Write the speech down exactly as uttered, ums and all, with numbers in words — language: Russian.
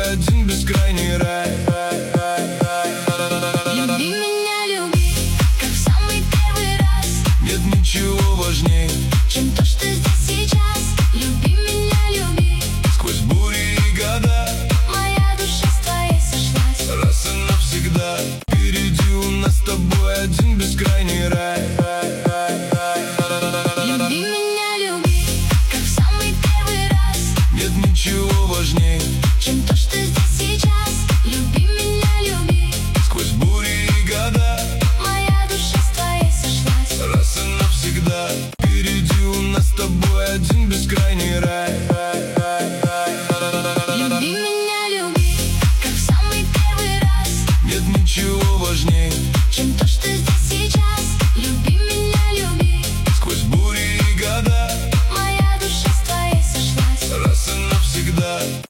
один бескрайний рай. Люби меня, люби, как в самый первый раз. Нет ничего важней, чем то, что здесь сейчас. Люби меня, люби, сквозь бури и года. моя душа с твоей сошлась. Раз и навсегда. Впереди у нас с тобой один бескрайний рай. Люби меня, люби, как в самый первый раз. Нет ничего важней, чем то, что здесь сейчас. Люби меня, люби, сквозь бури и года. моя душа с твоей сошлась. Раз и навсегда. Впереди у нас с тобой один бескрайний рай. Люби меня, люби, как в самый первый раз. Нет ничего важней, чем то, что здесь сейчас. Люби меня, люби, сквозь бури и года. моя душа с твоей сошлась. Раз и навсегда.